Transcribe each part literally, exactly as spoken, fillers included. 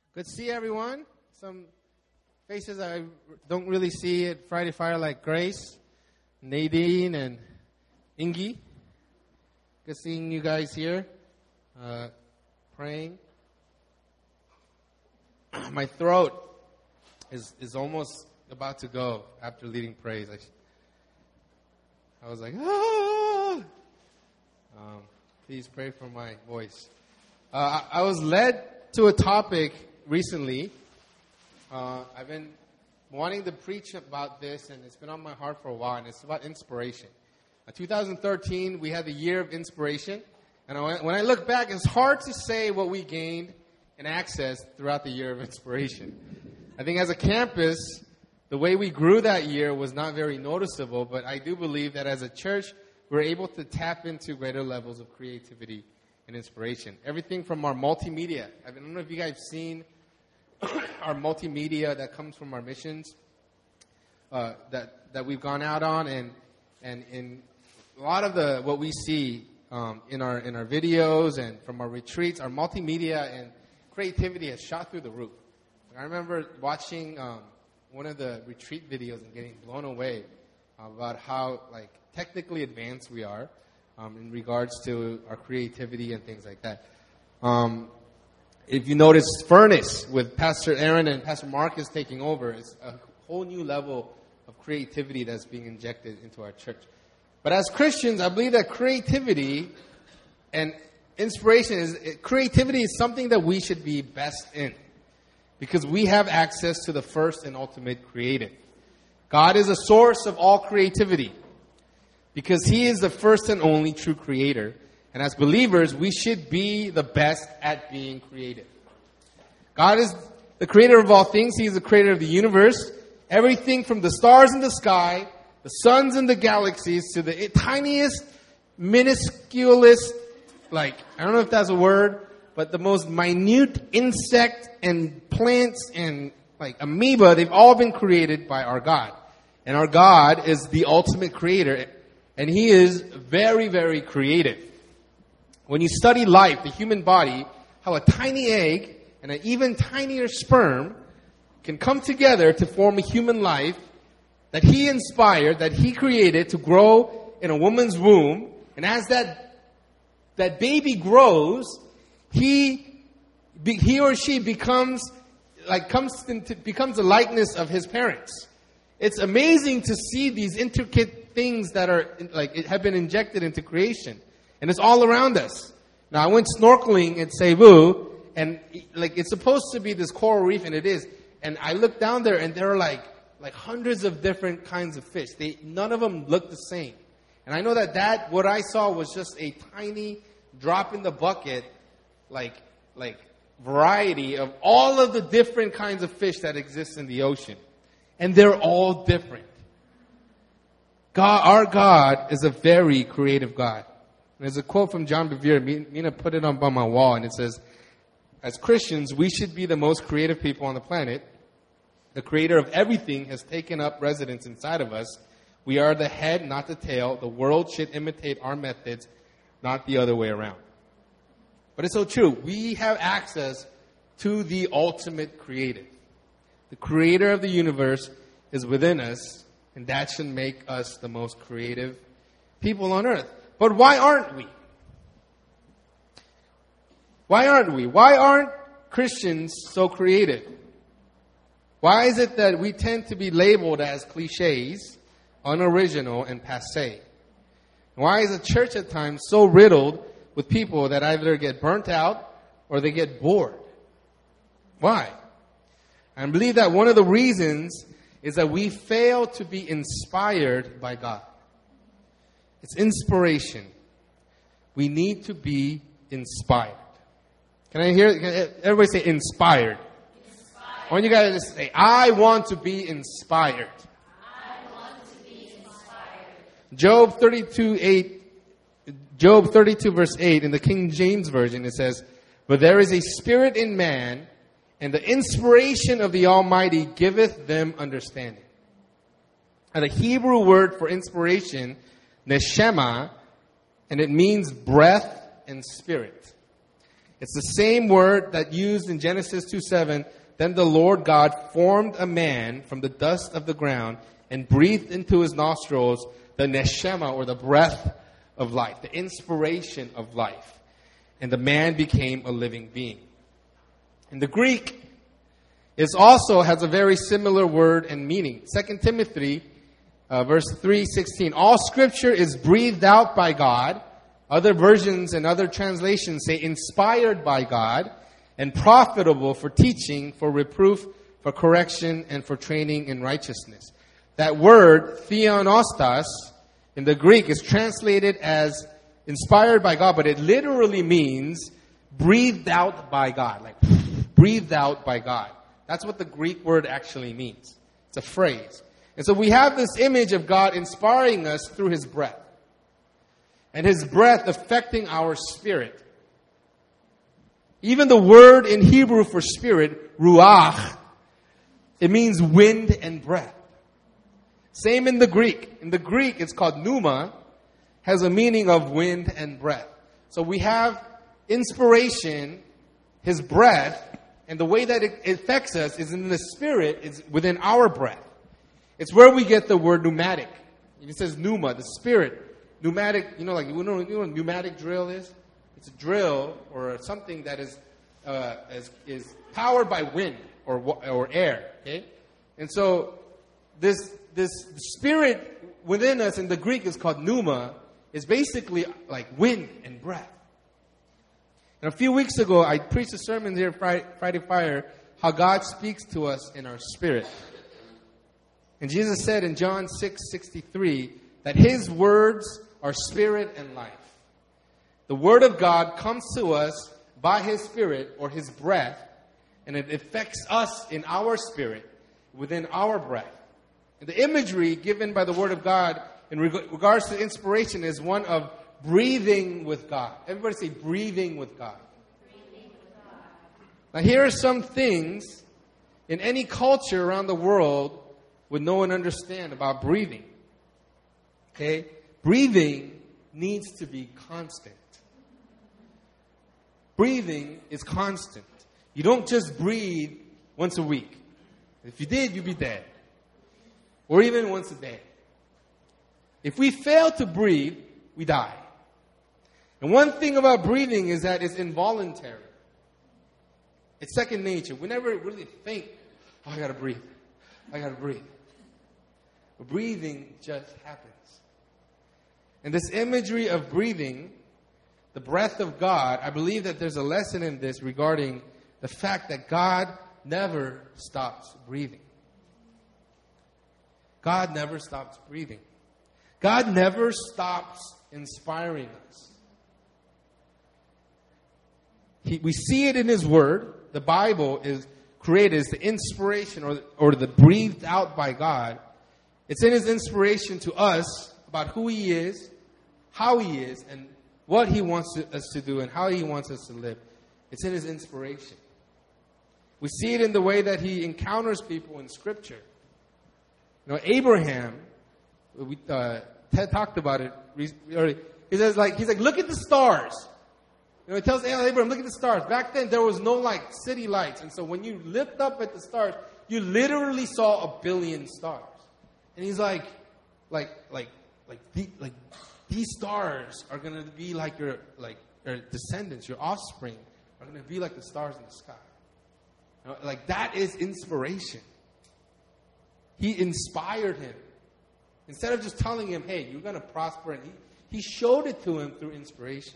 Good to see everyone. Some faces I don't really see at Friday Fire, like Grace, Nadine, and Ingi. Good seeing you guys here, uh, praying. My throat is is almost about to go after leading praise. I, I was like, ah! Um, please pray for my voice. Uh, I, I was led to a topic recently. Uh, I've been wanting to preach about this, and it's been on my heart for a while, and it's about inspiration. Uh, twenty thirteen, we had the year of inspiration, and I, when I look back, it's hard to say what we gained and access throughout the year of inspiration. I think as a campus, the way we grew that year was not very noticeable, but I do believe that as a church, we're able to tap into greater levels of creativity and inspiration. Everything from our multimedia. I don't know if you guys have seen our multimedia that comes from our missions uh, that that we've gone out on, and and in a lot of the what we see um, in our in our videos and from our retreats, our multimedia and creativity has shot through the roof. I remember watching um, one of the retreat videos and getting blown away about how like technically advanced we are um, in regards to our creativity and things like that. Um, If you notice, Furnace with Pastor Aaron and Pastor Marcus taking over is a whole new level of creativity that's being injected into our church. But as Christians, I believe that creativity and inspiration is creativity is something that we should be best in, because we have access to the first and ultimate creative. God is a source of all creativity because He is the first and only true creator. And as believers, we should be the best at being creative. God is the creator of all things. He is the creator of the universe. Everything from the stars in the sky, the suns in the galaxies, to the tiniest, minusculest, like, I don't know if that's a word, but the most minute insect and plants and like amoeba, they've all been created by our God. And our God is the ultimate creator. And He is very, very creative. When you study life, the human body, how a tiny egg and an even tinier sperm can come together to form a human life that He inspired, that He created to grow in a woman's womb. And as that that baby grows, he he or she becomes like comes into, becomes the likeness of his parents. It's amazing to see these intricate things that are like it have been injected into creation. And it's all around us. Now, I went snorkeling at Cebu, and like it's supposed to be this coral reef, and it is. And I looked down there, and there are like like hundreds of different kinds of fish. They none of them look the same. And I know that that what I saw was just a tiny drop in the bucket, like like variety of all of the different kinds of fish that exist in the ocean, and they're all different. God, our God is a very creative God. There's a quote from John Bevere. Mina put it up on my wall, and it says, as Christians, we should be the most creative people on the planet. The creator of everything has taken up residence inside of us. We are the head, not the tail. The world should imitate our methods, not the other way around. But it's so true. We have access to the ultimate creative. The creator of the universe is within us, and that should make us the most creative people on earth. But why aren't we? Why aren't we? Why aren't Christians so creative? Why is it that we tend to be labeled as cliches, unoriginal, and passé? Why is the church at times so riddled with people that either get burnt out or they get bored? Why? I believe that one of the reasons is that we fail to be inspired by God. It's inspiration. We need to be inspired. Can I hear? Can everybody say inspired? Inspired. I want you guys to say, I want to be inspired. I want to be inspired. Job thirty-two eight, Job thirty-two verse eight in the King James Version, it says, but there is a spirit in man, and the inspiration of the Almighty giveth them understanding. And the Hebrew word for inspiration, neshama, and it means breath and spirit. It's the same word that used in Genesis two seven. Then the Lord God formed a man from the dust of the ground and breathed into his nostrils the neshama, or the breath of life, the inspiration of life. And the man became a living being. In the Greek, it also has a very similar word and meaning. Second Timothy, uh, verse three sixteen. All scripture is breathed out by God. Other versions and other translations say inspired by God and profitable for teaching, for reproof, for correction, and for training in righteousness. That word, theonostas, in the Greek is translated as inspired by God, but it literally means breathed out by God. Like, breathed out by God. That's what the Greek word actually means. It's a phrase. And so we have this image of God inspiring us through His breath. And His breath affecting our spirit. Even the word in Hebrew for spirit, ruach, it means wind and breath. Same in the Greek. In the Greek, it's called pneuma, has a meaning of wind and breath. So we have inspiration, His breath, and the way that it affects us is in the spirit, it's within our breath. It's where we get the word pneumatic. It says pneuma, the spirit. Pneumatic, you know, like, you know, you know what a pneumatic drill is? It's a drill or something that is uh, is, is powered by wind or or air. Okay, and so this this spirit within us in the Greek is called pneuma. Is basically like wind and breath. And a few weeks ago, I preached a sermon here, Friday, Friday Fire, how God speaks to us in our spirit. And Jesus said in John six sixty-three that His words are spirit and life. The Word of God comes to us by His Spirit or His breath, and it affects us in our spirit, within our breath. And the imagery given by the Word of God in reg- regards to inspiration is one of breathing with God. Everybody say breathing with God. Breathing with God. Now here are some things in any culture around the world would know and understand about breathing. Okay? Breathing needs to be constant. Breathing is constant. You don't just breathe once a week. If you did, you'd be dead. Or even once a day. If we fail to breathe, we die. And one thing about breathing is that it's involuntary. It's second nature. We never really think, oh, I gotta breathe. I gotta breathe. But breathing just happens. And this imagery of breathing, the breath of God, I believe that there's a lesson in this regarding the fact that God never stops breathing. God never stops breathing. God never stops inspiring us. He, we see it in His Word. The Bible is created as the inspiration or, or the breathed out by God. It's in His inspiration to us about who He is, how He is, and what He wants to, us to do and how He wants us to live. It's in His inspiration. We see it in the way that He encounters people in Scripture. You know, Abraham, we, uh, Ted talked about it. He says, like, he's like, look at the stars. You know, he tells Abraham, look at the stars. Back then, there was no, like, city lights. And so when you lift up at the stars, you literally saw a billion stars. And he's like, like, like, like, the, like, these stars are going to be like your, like, your descendants, your offspring are going to be like the stars in the sky. You know, like, that is inspiration. He inspired him. Instead of just telling him, hey, you're going to prosper, and he, he showed it to him through inspiration.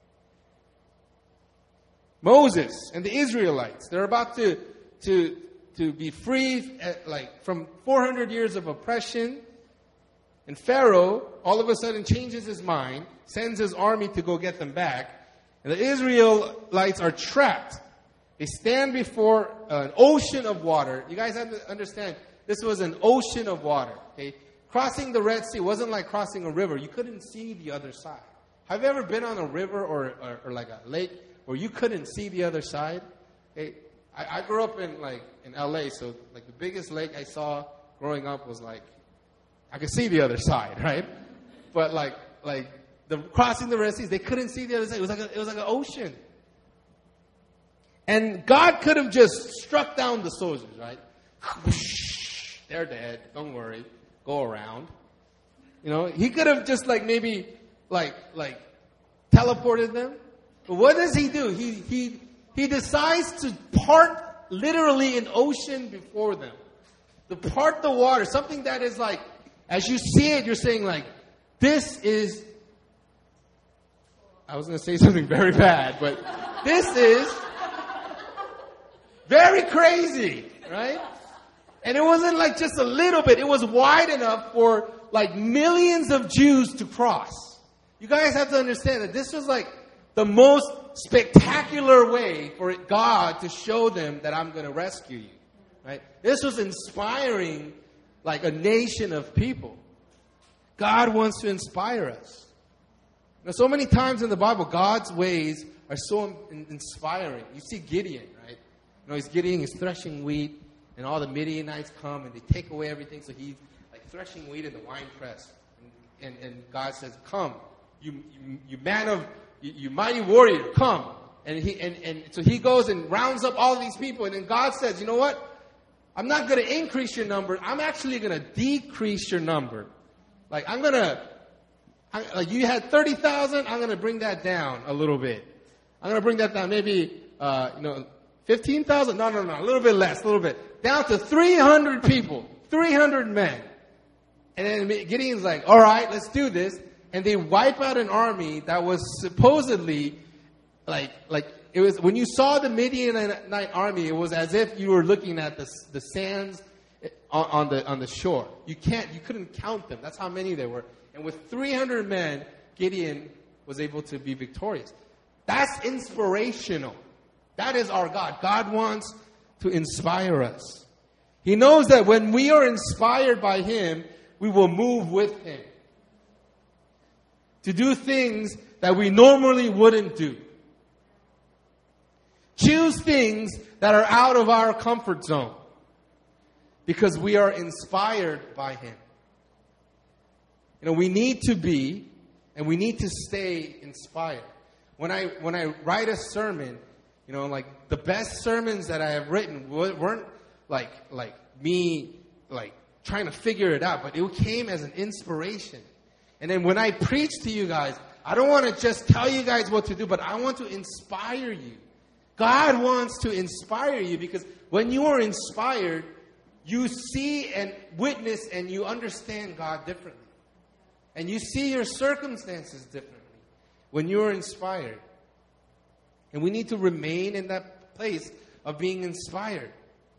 Moses and the Israelites, they're about to, to, to be free at, like, from four hundred years of oppression. And Pharaoh, all of a sudden, changes his mind, sends his army to go get them back. And the Israelites are trapped. They stand before an ocean of water. You guys have to understand, this was an ocean of water. Okay? Crossing the Red Sea wasn't like crossing a river. You couldn't see the other side. Have you ever been on a river or, or, or like a lake where you couldn't see the other side? Okay? I, I grew up in like in L A, so like the biggest lake I saw growing up was like, I could see the other side, right? But like like the crossing the Red Sea, they couldn't see the other side. It was like a, it was like an ocean. And God could have just struck down the soldiers, right? They're dead. Don't worry. Go around. You know, he could have just like maybe like like teleported them. But what does he do? He he he decides to part literally an ocean before them. To part the water. Something that is like, as you see it, you're saying like, this is, I was going to say something very bad, but this is very crazy, right? And it wasn't like just a little bit. It was wide enough for like millions of Jews to cross. You guys have to understand that this was like the most spectacular way for God to show them that I'm going to rescue you. Right? This was inspiring like a nation of people. God wants to inspire us. Now, so many times in the Bible, God's ways are so in- inspiring. You see Gideon, right? You know, he's Gideon, he's threshing wheat, and all the Midianites come and they take away everything. So he's like threshing wheat in the wine press. And, and, and God says, come, you, you, you man of, you, you mighty warrior, come. And he and, and so he goes and rounds up all these people. And then God says, you know what? I'm not going to increase your number. I'm actually going to decrease your number. Like, I'm going to, like you had thirty thousand, I'm going to bring that down a little bit. I'm going to bring that down maybe, uh, you know, fifteen thousand? No, no, no, a little bit less, a little bit. Down to three hundred people, three hundred men. And then Gideon's like, all right, let's do this. And they wipe out an army that was supposedly, like, like, it was, when you saw the Midianite army, it was as if you were looking at the, the sands on, on the, on the shore. You can't, you couldn't count them. That's how many there were. And with three hundred men, Gideon was able to be victorious. That's inspirational. That is our God. God wants to inspire us. He knows that when we are inspired by Him, we will move with Him to do things that we normally wouldn't do. Choose things that are out of our comfort zone because we are inspired by Him. You know, we need to be and we need to stay inspired. When I when I write a sermon, you know, like the best sermons that I have written weren't like like me like trying to figure it out, but it came as an inspiration. And then when I preach to you guys, I don't want to just tell you guys what to do, but I want to inspire you. God wants to inspire you because when you are inspired, you see and witness and you understand God differently. And you see your circumstances differently when you are inspired. And we need to remain in that place of being inspired.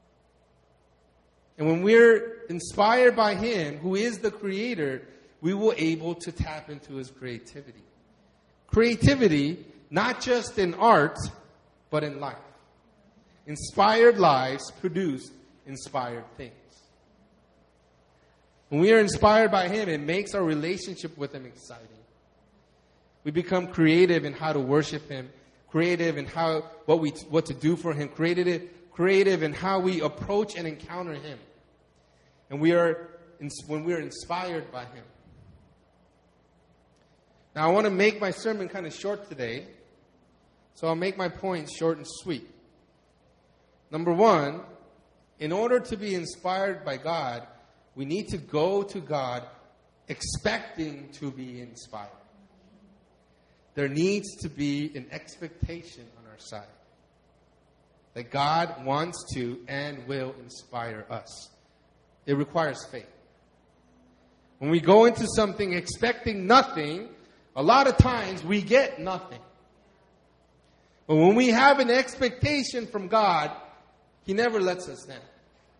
And when we're inspired by Him, who is the Creator, we will be able to tap into His creativity. Creativity, not just in art, but in life. Inspired lives produce inspired things. When we are inspired by Him, it makes our relationship with Him exciting. We become creative in how to worship Him, creative in how what we what to do for Him, creative creative in how we approach and encounter Him. And we are when we are inspired by Him. Now, I want to make my sermon kind of short today, so I'll make my points short and sweet. Number one, in order to be inspired by God, we need to go to God expecting to be inspired. There needs to be an expectation on our side that God wants to and will inspire us. It requires faith. When we go into something expecting nothing, a lot of times we get nothing. But when we have an expectation from God, He never lets us down.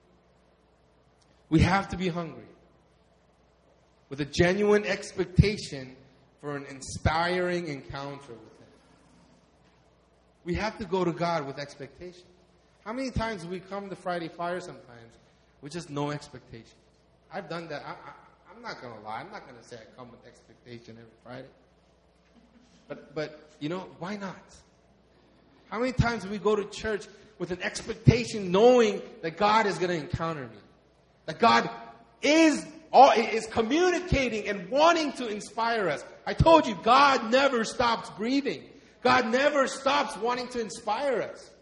We have to be hungry with a genuine expectation for an inspiring encounter with Him. We have to go to God with expectation. How many times do we come to Friday Fire sometimes with just no expectation? I've done that. I, I, I'm not going to lie. I'm not going to say I come with expectation every Friday. But, but you know, why not? How many times do we go to church with an expectation knowing that God is going to encounter me? That God is, is communicating and wanting to inspire us. I told you, God never stops breathing. God never stops wanting to inspire us.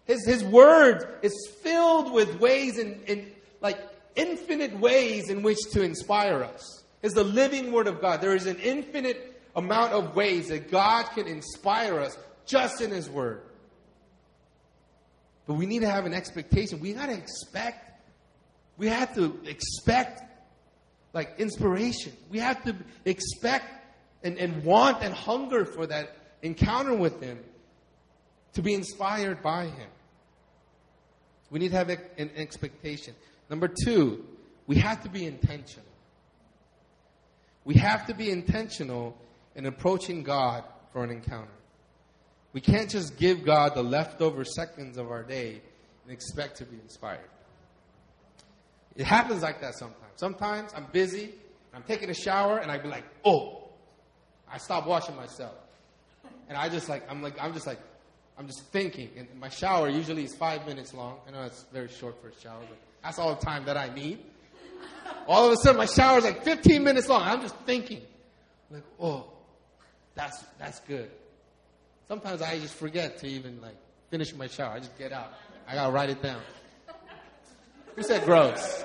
His, his word is filled with ways, in, in like infinite ways in which to inspire us. It's the living word of God. There is an infinite amount of ways that God can inspire us just in his word. But we need to have an expectation. We got to expect. We have to expect like inspiration. We have to expect and, and want and hunger for that encounter with him to be inspired by him. We need to have an expectation. Number two, we have to be intentional. We have to be intentional in approaching God for an encounter. We can't just give God the leftover seconds of our day and expect to be inspired. It happens like that sometimes. Sometimes I'm busy, I'm taking a shower, and I'd be like, oh, I stopped washing myself. And I just like, I'm like, I'm just like, I'm just thinking. And my shower usually is five minutes long. I know it's very short for a shower, but that's all the time that I need. All of a sudden, my shower is like fifteen minutes long. I'm just thinking. Like, oh, that's that's good. Sometimes I just forget to even like finish my shower. I just get out. I gotta write it down. Who said gross?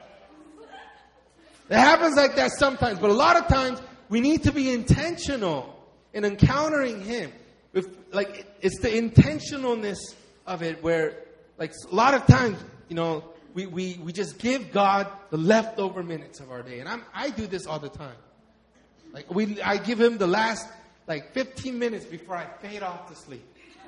It happens like that sometimes, but a lot of times we need to be intentional in encountering him. If, like it's the intentionalness of it where, like a lot of times, you know, we, we, we just give God the leftover minutes of our day, and I'm I do this all the time. Like we, I give him the last like fifteen minutes before I fade off to sleep.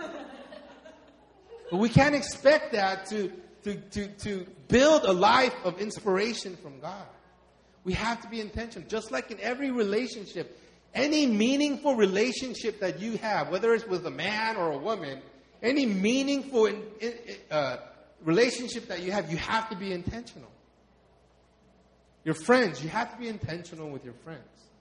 But we can't expect that to, to, to, to build a life of inspiration from God. We have to be intentional. Just like in every relationship, any meaningful relationship that you have, whether it's with a man or a woman, any meaningful in, in, uh, relationship that you have, you have to be intentional. Your friends, you have to be intentional with your friends.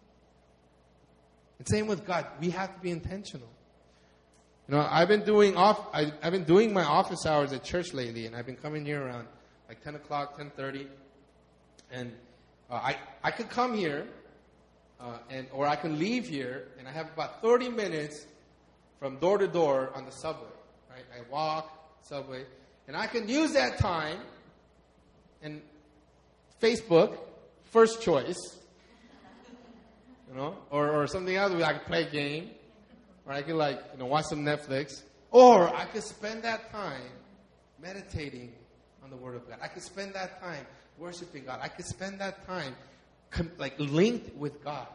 And same with God, we have to be intentional. You know, I've been doing off. I, I've been doing my office hours at church lately, and I've been coming here around like ten o'clock, ten thirty, and uh, I I could come here, uh, and or I can leave here, and I have about thirty minutes from door to door on the subway. Right, I walk subway, and I can use that time. And Facebook, first choice, you know, or or something else. I could play a game. Or I could like, you know, watch some Netflix. Or I could spend that time meditating on the Word of God. I could spend that time worshiping God. I could spend that time com- like linked with God.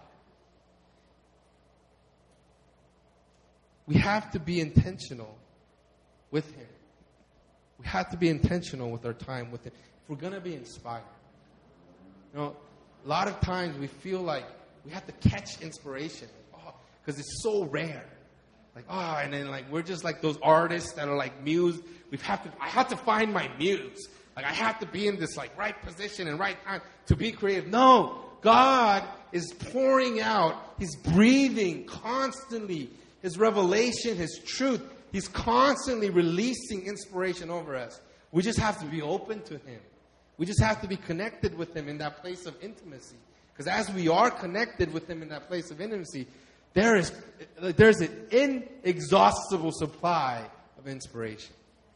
We have to be intentional with Him. We have to be intentional with our time with Him. If we're going to be inspired. You know, a lot of times we feel like we have to catch inspiration. Oh, because it's so rare. Like, oh, and then like we're just like those artists that are like muse. We have to. I have to find my muse. Like I have to be in this like right position and right time to be creative. No, God is pouring out. He's breathing constantly. His revelation, His truth. He's constantly releasing inspiration over us. We just have to be open to Him. We just have to be connected with Him in that place of intimacy. Because as we are connected with Him in that place of intimacy, There is, there's an inexhaustible supply of inspiration.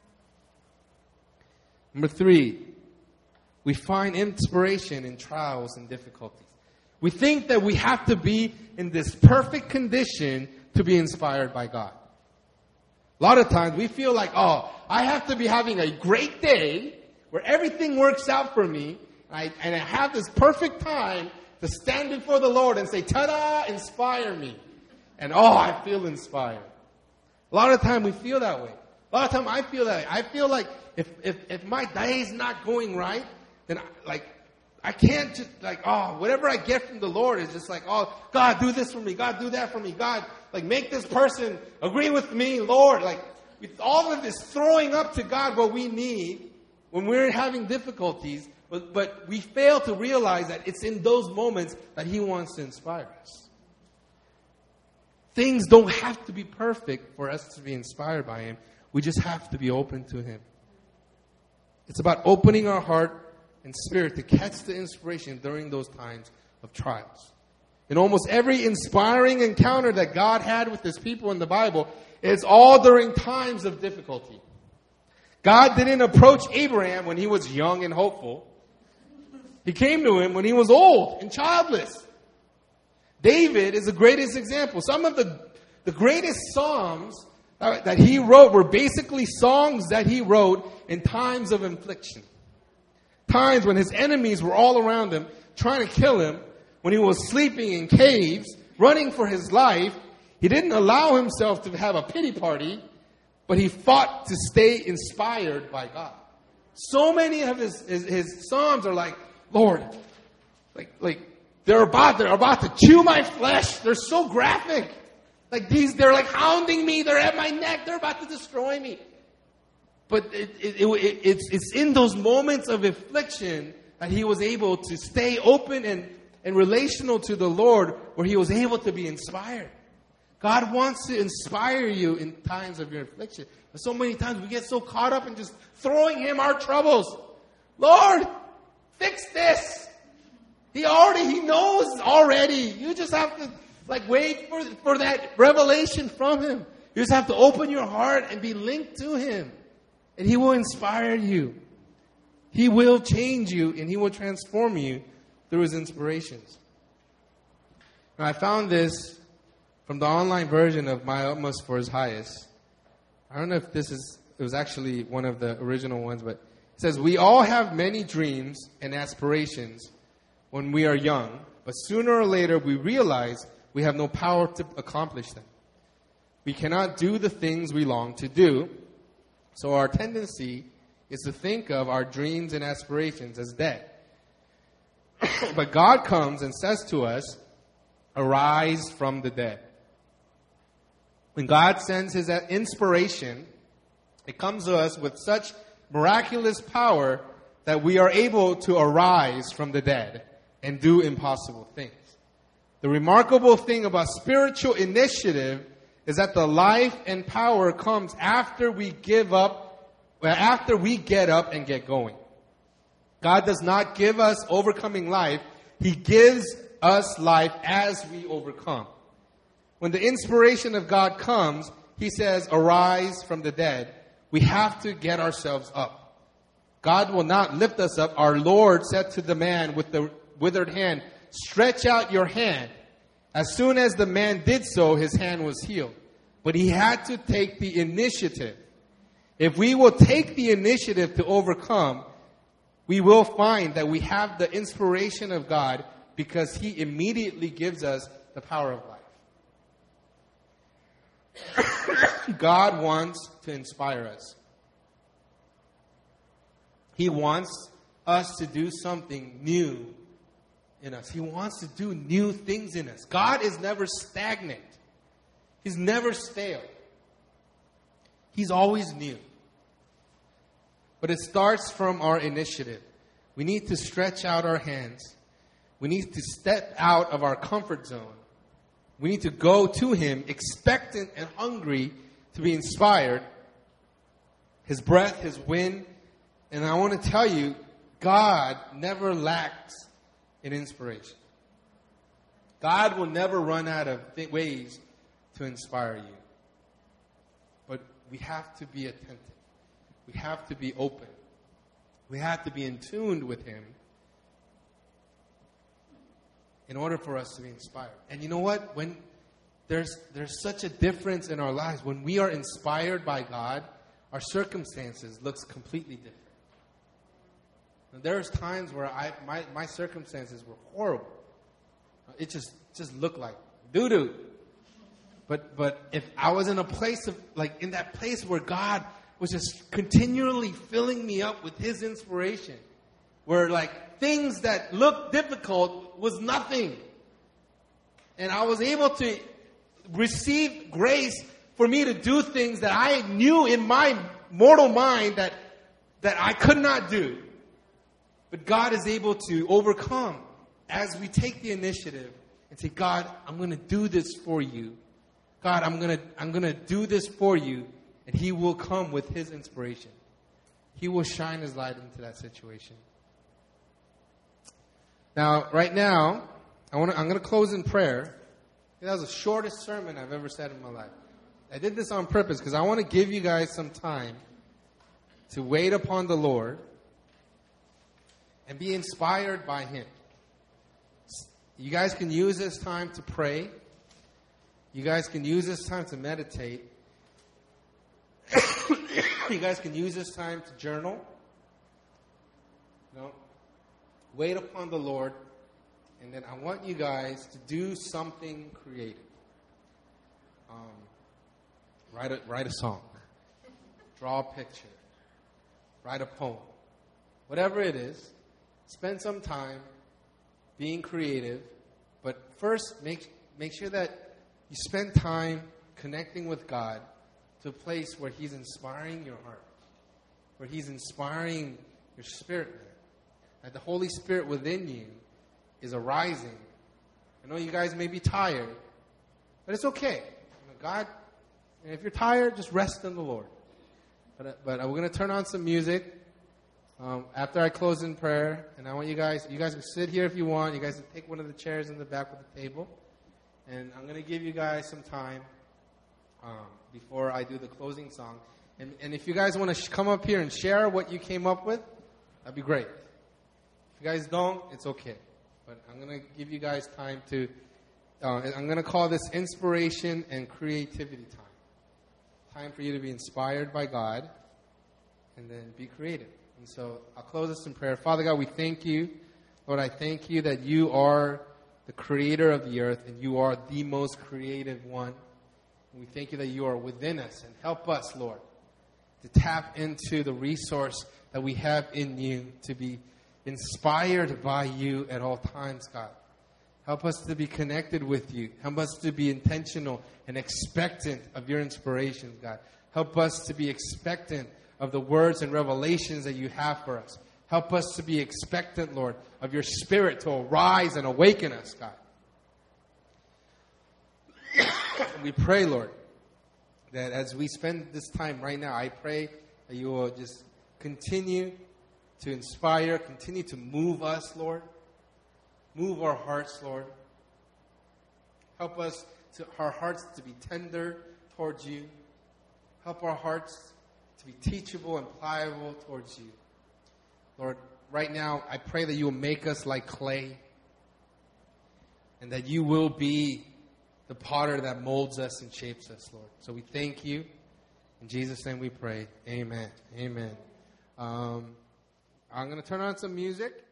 Number three, we find inspiration in trials and difficulties. We think that we have to be in this perfect condition to be inspired by God. A lot of times we feel like, oh, I have to be having a great day where everything works out for me, and I, and I have this perfect time to stand before the Lord and say, ta-da, inspire me. And oh, I feel inspired. A lot of time we feel that way. A lot of time I feel that way. I feel like if, if, if my day is not going right, then I, like I can't just like, oh, whatever I get from the Lord is just like, oh, God, do this for me. God, do that for me. God, like make this person agree with me, Lord. Like with all of this throwing up to God what we need when we're having difficulties. But, but we fail to realize that it's in those moments that He wants to inspire us. Things don't have to be perfect for us to be inspired by Him. We just have to be open to Him. It's about opening our heart and spirit to catch the inspiration during those times of trials. In almost every inspiring encounter that God had with His people in the Bible, it's all during times of difficulty. God didn't approach Abraham when he was young and hopeful. He came to him when he was old and childless. David is the greatest example. Some of the, the greatest psalms uh, that he wrote were basically songs that he wrote in times of affliction. Times when his enemies were all around him, trying to kill him, when he was sleeping in caves, running for his life. He didn't allow himself to have a pity party, but he fought to stay inspired by God. So many of his, his, his psalms are like, Lord, like, like they're about, they're about to chew my flesh. They're so graphic. Like these, they're like hounding me. They're at my neck. They're about to destroy me. But it, it, it, it, it's, it's in those moments of affliction that he was able to stay open and, and relational to the Lord, where he was able to be inspired. God wants to inspire you in times of your affliction. But so many times we get so caught up in just throwing him our troubles. Lord, fix this. He already, he knows already. You just have to like wait for, for that revelation from him. You just have to open your heart and be linked to him. And he will inspire you. He will change you and he will transform you through his inspirations. Now, I found this from the online version of My Utmost for His Highest. I don't know if this is, it was actually one of the original ones, but it says, we all have many dreams and aspirations when we are young, but sooner or later we realize we have no power to accomplish them. We cannot do the things we long to do, so our tendency is to think of our dreams and aspirations as dead. But God comes and says to us, arise from the dead. When God sends his inspiration, it comes to us with such miraculous power that we are able to arise from the dead and do impossible things. The remarkable thing about spiritual initiative is that the life and power comes after we give up, after we get up and get going. God does not give us overcoming life. He gives us life as we overcome. When the inspiration of God comes, he says, arise from the dead. We have to get ourselves up. God will not lift us up. Our Lord said to the man with the withered hand, stretch out your hand. As soon as the man did so, his hand was healed. But he had to take the initiative. If we will take the initiative to overcome, we will find that we have the inspiration of God because he immediately gives us the power of life. God wants to inspire us. He wants us to do something new in us. He wants to do new things in us. God is never stagnant. He's never stale. He's always new. But it starts from our initiative. We need to stretch out our hands. We need to step out of our comfort zone. We need to go to him expectant and hungry to be inspired. His breath, his wind. And I want to tell you, God never lacks in inspiration. God will never run out of th- ways to inspire you. But we have to be attentive. We have to be open. We have to be in tune with him in order for us to be inspired. And you know what? When there's there's such a difference in our lives. When we are inspired by God, our circumstances looks completely different. And there's times where I my, my circumstances were horrible. It just just looked like doo-doo. But but if I was in a place of like in that place where God was just continually filling me up with his inspiration, where like things that looked difficult was nothing. And I was able to receive grace for me to do things that I knew in my mortal mind that, that I could not do. But God is able to overcome as we take the initiative and say, God, I'm going to do this for you. God, I'm going to, I'm going to do this for you. And he will come with his inspiration. He will shine his light into that situation. Now, right now, I want to, I'm going to close in prayer. That was the shortest sermon I've ever said in my life. I did this on purpose because I want to give you guys some time to wait upon the Lord and be inspired by Him. You guys can use this time to pray. You guys can use this time to meditate. You guys can use this time to journal. You know, wait upon the Lord. And then I want you guys to do something creative. Um, write a, write a song. Draw a picture. Write a poem. Whatever it is, spend some time being creative. But first, make make sure that you spend time connecting with God to a place where He's inspiring your heart, where He's inspiring your spirit, man. That the Holy Spirit within you is arising. I know you guys may be tired, but it's okay. You know, God, and if you're tired, just rest in the Lord. But, uh, but we're going to turn on some music um, after I close in prayer, and I want you guys, you guys can sit here if you want. You guys can take one of the chairs in the back of the table, and I'm going to give you guys some time um, before I do the closing song. And, and if you guys want to sh- come up here and share what you came up with, that'd be great. If you guys don't, it's okay. But I'm going to give you guys time to, uh, I'm going to call this inspiration and creativity time. Time for you to be inspired by God and then be creative. And so I'll close this in prayer. Father God, we thank you. Lord, I thank you that you are the creator of the earth and you are the most creative one. And we thank you that you are within us. And help us, Lord, to tap into the resource that we have in you to be inspired by you at all times, God. Help us to be connected with you. Help us to be intentional and expectant of your inspirations, God. Help us to be expectant of the words and revelations that you have for us. Help us to be expectant, Lord, of your Spirit to arise and awaken us, God. We pray, Lord, that as we spend this time right now, I pray that you will just continue to inspire, continue to move us, Lord. Move our hearts, Lord. Help us, to our hearts to be tender towards you. Help our hearts to be teachable and pliable towards you. Lord, right now, I pray that you will make us like clay and that you will be the potter that molds us and shapes us, Lord. So we thank you. In Jesus' name we pray. Amen. Amen. Um, I'm going to turn on some music.